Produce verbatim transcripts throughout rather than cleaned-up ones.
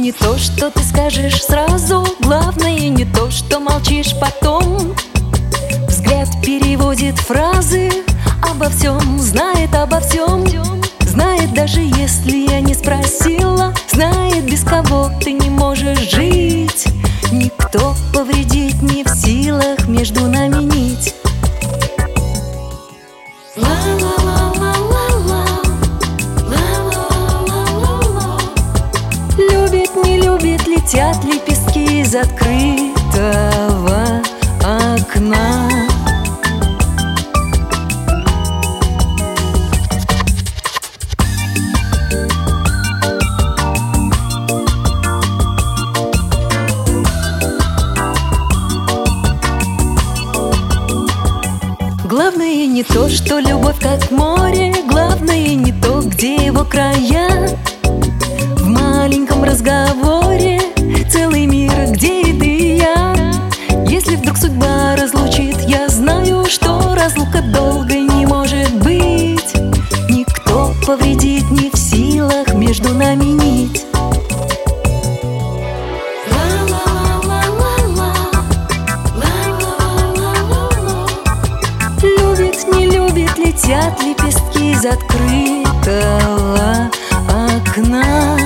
не то, что ты скажешь сразу, главное не то, что молчишь потом. Взгляд переводит фразы, обо всем знает, обо всем. Знает, даже если я не спросила, знает, без кого ты не можешь жить. Никто повредить не в силах между нами нить. Любит, не любит, летят лепестки из открытого окна. Главное не то, что любовь как море, главное не то, где его края. В маленьком разговоре целый мир, где и ты, и я. Если вдруг судьба разлучит, я знаю, что разлука долгой не может быть. Никто повредить не в силах между нами нить. Летят лепестки из открытого окна.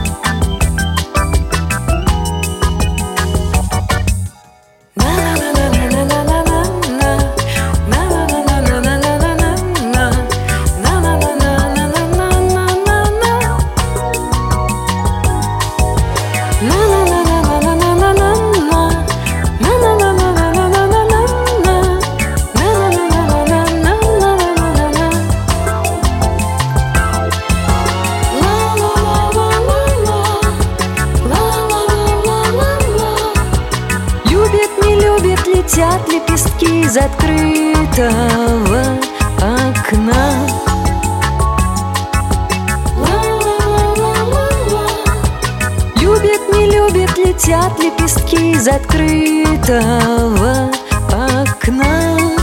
Летят лепестки из открытого окна. Любит, не любит, летят лепестки из открытого окна.